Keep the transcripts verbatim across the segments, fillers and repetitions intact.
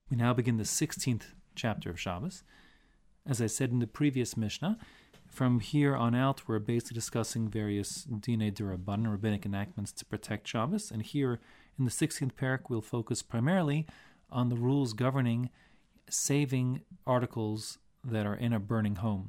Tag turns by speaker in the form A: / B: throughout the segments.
A: We now begin the sixteenth chapter of Shabbos. As I said in the previous Mishnah, from here on out we're basically discussing various Dinei D'Rabbanan, rabbinic enactments to protect Shabbos, and here in the sixteenth parak we'll focus primarily on the rules governing saving articles that are in a burning home.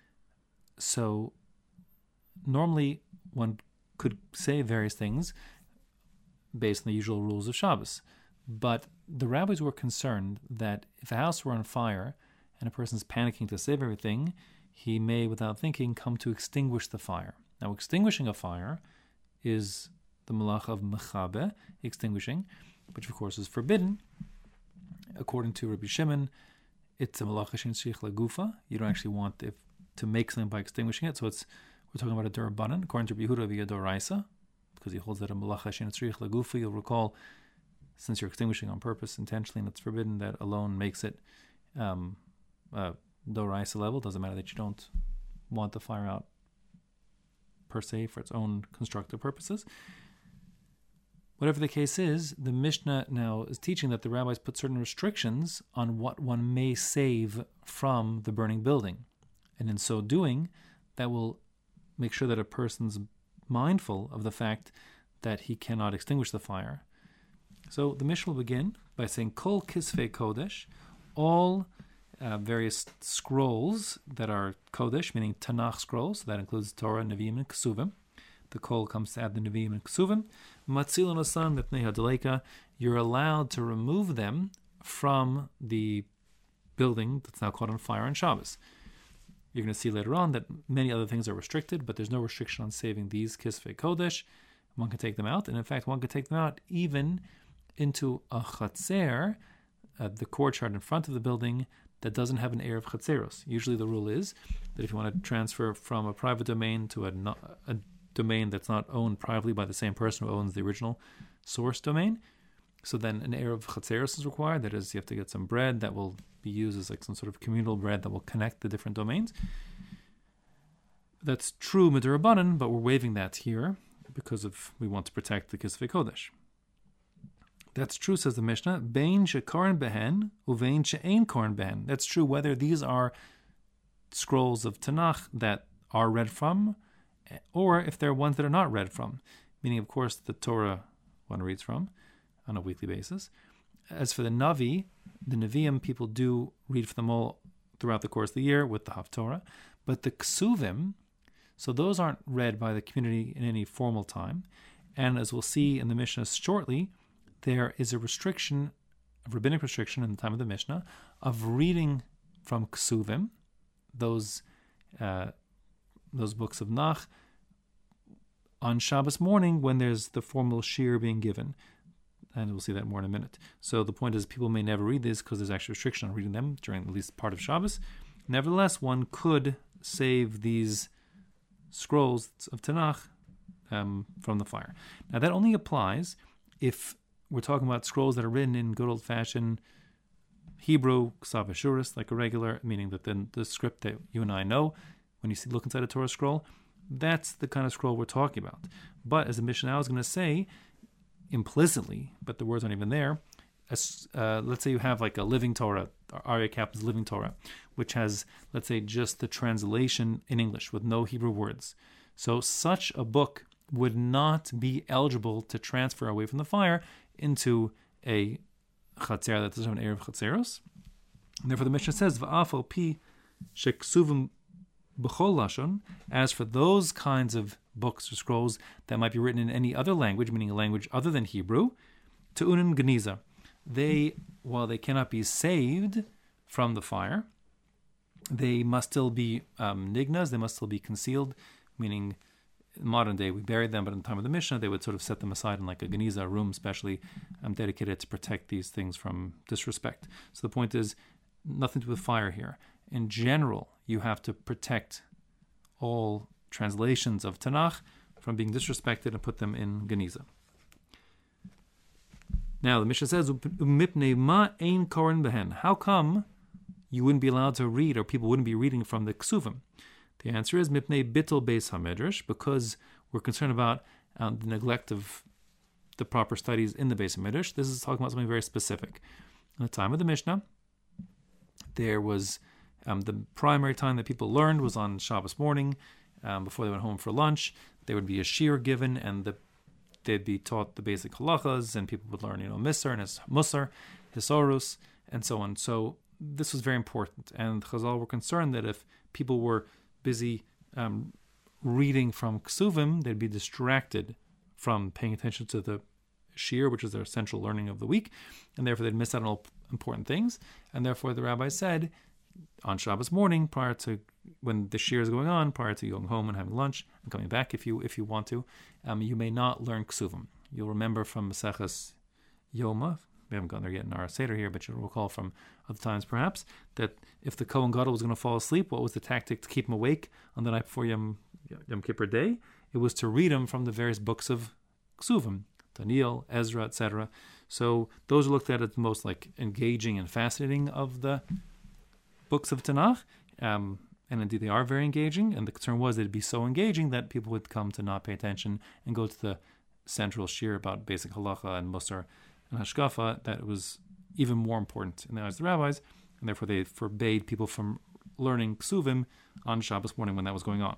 A: So normally one could save various things based on the usual rules of Shabbos, but the rabbis were concerned that if a house were on fire and a person's panicking to save everything, he may, without thinking, come to extinguish the fire. Now, extinguishing a fire is the malacha of mechabe, extinguishing, which of course is forbidden. According to Rabbi Shimon, it's a malacha shein tzarich lagufa. You don't actually want if, to make something by extinguishing it. So it's we're talking about a d'Rabbanan. According to Rabbi Yehuda, via d'Oraisa, because he holds that a malacha shein tzarich lagufa. You'll recall, since you're extinguishing on purpose, intentionally, and it's forbidden, that alone makes it um, uh, d'Oraisa level. Doesn't matter that you don't want the fire out per se for its own constructive purposes. Whatever the case is, the Mishnah now is teaching that the rabbis put certain restrictions on what one may save from the burning building. And in so doing, that will make sure that a person's mindful of the fact that he cannot extinguish the fire. So the Mishnah will begin by saying, Kol Kisvei Kodesh, all uh, various scrolls that are Kodesh, meaning Tanakh scrolls, so that includes Torah, Nevi'im, and Kesuvim. The Kol comes to add the Nevi'im and Kesuvim. Matzil and Asan, Mipnei Hadaleika, you're allowed to remove them from the building that's now caught on fire on Shabbos. You're going to see later on that many other things are restricted, but there's no restriction on saving these Kisvei Kodesh. One can take them out, and in fact, one can take them out even into a chatzer, uh, the courtyard in front of the building that doesn't have an air of chatzeros. Usually the rule is that if you want to transfer from a private domain to a, no, a domain that's not owned privately by the same person who owns the original source domain, so then an air of chatzeros is required. That is, you have to get some bread that will be used as like some sort of communal bread that will connect the different domains. That's true Mid'Rabbanan, but we're waiving that here because of we want to protect the Kisvei Kodesh. That's true, says the Mishnah. Bein she'koren behen uvein she'ein koren behen. That's true whether these are scrolls of Tanakh that are read from, or if they're ones that are not read from. Meaning, of course, the Torah one reads from on a weekly basis. As for the Navi, the Nevi'im, people do read from them all throughout the course of the year with the Haftorah. But the Kesuvim, so those aren't read by the community in any formal time. And as we'll see in the Mishnah shortly, there is a restriction, a rabbinic restriction in the time of the Mishnah, of reading from Kesuvim, those uh, those books of Nach, on Shabbos morning when there's the formal shir being given. And we'll see that more in a minute. So the point is people may never read these because there's actually restriction on reading them during at least part of Shabbos. Nevertheless, one could save these scrolls of Tanakh um, from the fire. Now that only applies if we're talking about scrolls that are written in good old-fashioned Hebrew, Ksav Ashuris, like a regular, meaning that then the script that you and I know, when you see, look inside a Torah scroll, that's the kind of scroll we're talking about. But as the Mishnah now is going to say, implicitly, but the words aren't even there, as, uh, let's say you have like a living Torah, Aryeh Kaplan's living Torah, which has, let's say, just the translation in English with no Hebrew words. So such a book would not be eligible to transfer away from the fire into a chatzer that doesn't have an air of chatzeros. And therefore the Mishnah says, V'afal pi sheksuvim b'chol lashon, as for those kinds of books or scrolls that might be written in any other language, meaning a language other than Hebrew, te'unin geniza, they, while they cannot be saved from the fire, they must still be um, nignas, they must still be concealed, meaning in modern day we buried them, but in the time of the Mishnah they would sort of set them aside in like a geniza, a room specially um, dedicated to protect these things from disrespect. So the point is, nothing to do with fire here. In general, you have to protect all translations of Tanakh from being disrespected and put them in geniza. Now the Mishnah says, "Mipnei ma ein koren behen." How come you wouldn't be allowed to read, or people wouldn't be reading from the Kesuvim? The answer is Mipnei bittul beis hamedrash, because we're concerned about um, the neglect of the proper studies in the Beis Midrash. This is talking about something very specific. In the time of the Mishnah, there was um, the primary time that people learned was on Shabbos morning, um, before they went home for lunch. There would be a shiur given, and the, they'd be taught the basic halachas, and people would learn, you know, Misr and his Musar, Hisorus, and so on. So this was very important, and Chazal were concerned that if people were busy um, reading from Ksuvim, they'd be distracted from paying attention to the shiur, which is their central learning of the week, and therefore they'd miss out on all important things. And therefore the rabbi said, on Shabbos morning, prior to when the shiur is going on, prior to going home and having lunch and coming back, if you if you want to, um, you may not learn Ksuvim. You'll remember from Maseches Yoma, we haven't gone there yet in our Seder here, but you'll recall from other times perhaps, that if the Kohen Gadol was going to fall asleep, what was the tactic to keep him awake on the night before Yom, Yom Kippur Day? It was to read him from the various books of Ksuvim, Daniel, Ezra, et cetera. So those are looked at as the most like engaging and fascinating of the books of Tanakh, um, and indeed they are very engaging. And the concern was that it'd be so engaging that people would come to not pay attention and go to the central shiur about basic halacha and musar and hashkafa, that it was even more important in the eyes of the rabbis, and therefore they forbade people from learning Ksuvim on Shabbos morning when that was going on.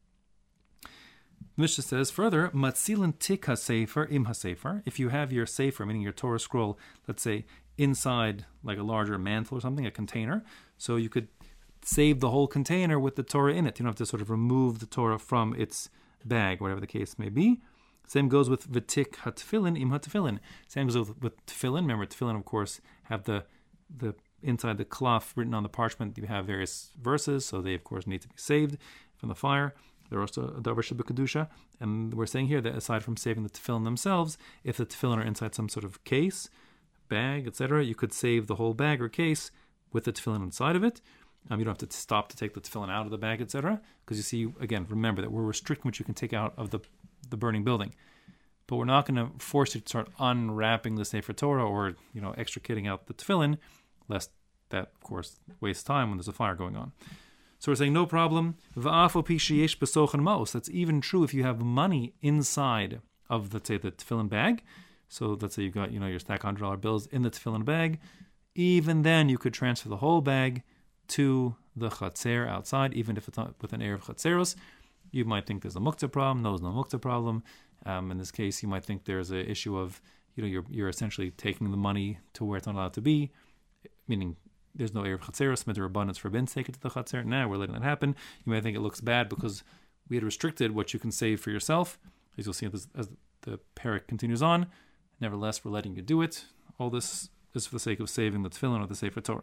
A: Mishnah says further, Matzilin tik ha-sefer im ha-sefer. If you have your sefer, meaning your Torah scroll, let's say inside like a larger mantle or something, a container, so you could save the whole container with the Torah in it. You don't have to sort of remove the Torah from its bag, whatever the case may be. Same goes with v'tik ha-tefillin im ha-tefillin. Same goes with, with tefillin. Remember, tefillin, of course, have the the inside the cloth written on the parchment. You have various verses, so they, of course, need to be saved from the fire. They're also a davar shebekadusha, and we're saying here that aside from saving the tefillin themselves, if the tefillin are inside some sort of case, bag, et cetera, you could save the whole bag or case with the tefillin inside of it. Um, you don't have to stop to take the tefillin out of the bag, et cetera, because you see, again, remember that we're restricting what you can take out of the the burning building, but we're not going to force you to start unwrapping the Sefer Torah or, you know, extricating out the tefillin, lest that, of course, wastes time when there's a fire going on. So we're saying no problem. That's even true if you have money inside of, let's say, the tefillin bag. So let's say you've got, you know, your stack of one hundred dollar bills in the tefillin bag. Even then, you could transfer the whole bag to the chatzer outside, even if it's not with an air of chatzeros. You might think there's a muktzah problem. No, there's no muktzah problem. Um, in this case, you might think there's an issue of, you know, you're you're essentially taking the money to where it's not allowed to be, meaning there's no Erev Chatzeros, Mitzvah abundance forbidden to take it to the Chatzer. Now we're letting that happen. You may think it looks bad because we had restricted what you can save for yourself. As you'll see as, as the parak continues on, nevertheless, we're letting you do it. All this is for the sake of saving the tefillin or the Sefer Torah.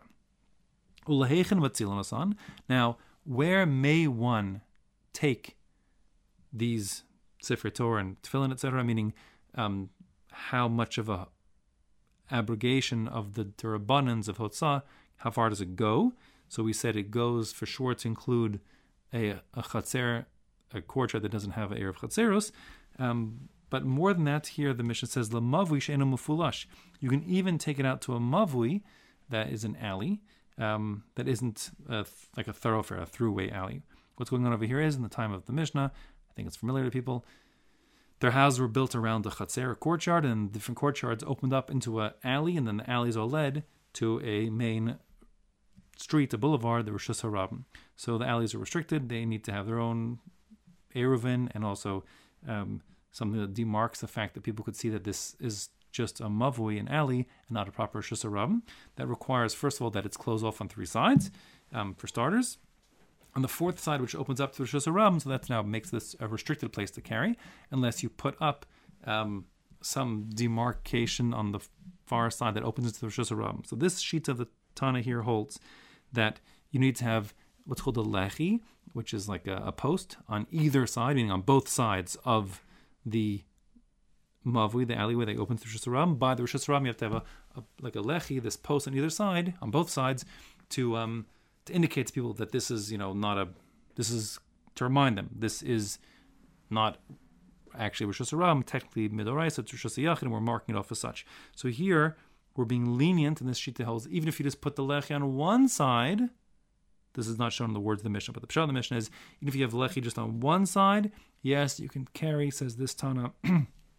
A: Now, where may one take these Sefer Torah and tefillin, et cetera, meaning um, how much of a abrogation of the derabbanans of Hotzah, how far does it go? So we said it goes for sure to include a, a chatzer, a courtyard that doesn't have an Erev Chatzeros. Um, but more than that, here the Mishnah says, L'mavui she'enu mufulash. You can even take it out to a mavui, that is an alley, um, that isn't a, like a thoroughfare, a throughway alley. What's going on over here is, in the time of the Mishnah, I think it's familiar to people, their houses were built around the chatzer, a courtyard, and different courtyards opened up into an alley, and then the alleys all led to a main street, a boulevard, the Rosh Hashanah. So the alleys are restricted. They need to have their own eruvin, and also um, something that demarks the fact that people could see that this is just a mavui, an alley, and not a proper Rosh Hashanah. That requires, first of all, that it's closed off on three sides, um, for starters. On the fourth side, which opens up to Rosh Hashanah, so that now makes this a restricted place to carry, unless you put up um, some demarcation on the far side that opens into the Rosh Hashanah. So this sheet of the Tana here holds that you need to have what's called a lechi, which is like a, a post on either side, meaning on both sides of the mavui, the alleyway that opens to Rosh Hashanah. By the Rosh Hashanah, you have to have a, a like a lechi, this post on either side, on both sides, to um, to indicate to people that this is, you know, not a, this is to remind them this is not actually Rosh Hashanah, technically Midoraisa, it's Rosh Hashanah, and we're marking it off as such. So here we're being lenient in this sheet that holds, even if you just put the lechi on one side. This is not shown in the words of the Mishnah, but the pshat of the Mishnah is, even if you have lechi just on one side, yes, you can carry, says this Tana,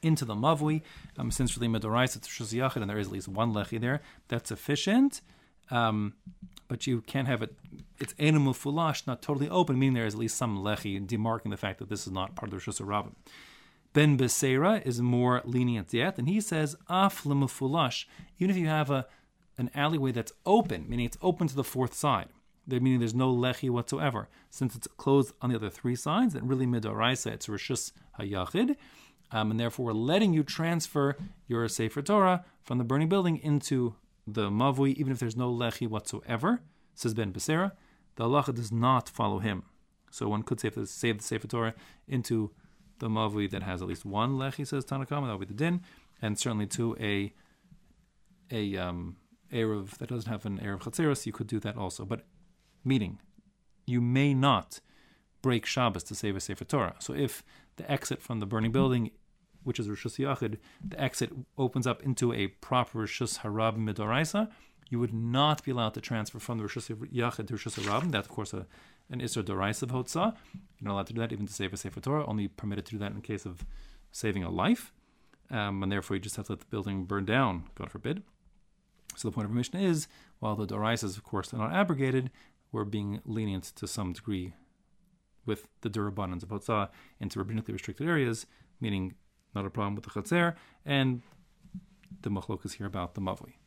A: into the mavui. Um, since really midorais it's Rishus Yachid and there is at least one lechi there, that's sufficient. Um, but you can't have it, it's animal fulash, not totally open, meaning there is at least some lechi demarking the fact that this is not part of the Rishus Rabbim. Ben Beseira is more lenient yet, and he says, af lemufulash, even if you have a an alleyway that's open, meaning it's open to the fourth side, meaning there's no lechi whatsoever, since it's closed on the other three sides, then really midoraisa, it's Rishus HaYachid, um, and therefore we're letting you transfer your Sefer Torah from the burning building into the mavui, even if there's no lechi whatsoever, says Ben Beseira. The halacha does not follow him. So one could save the, save the Sefer Torah into the mavui that has at least one lechi, says Tanna Kama, that would be the din, and certainly to a a um, eruv that doesn't have an eruv chatzeros, you could do that also. But meaning, you may not break Shabbos to save a Sefer Torah. So if the exit from the burning building, which is Rishus Yachid, the exit opens up into a proper Rishus Harabim Midoraisa, you would not be allowed to transfer from the Rishus Yachid to Rishus Harabim. That's, of course, a, an Isser Doraisa of Hotzah. You're not allowed to do that even to save a Sefer Torah, only permitted to do that in case of saving a life. Um, and therefore, you just have to let the building burn down, God forbid. So the point of our Mishnah is, while the Doraisas, of course, are not abrogated, we're being lenient to some degree with the Durabbanans of Hotzah into rabbinically restricted areas, meaning not a problem with the Chatzer, and the Machlokas here about the Mavui.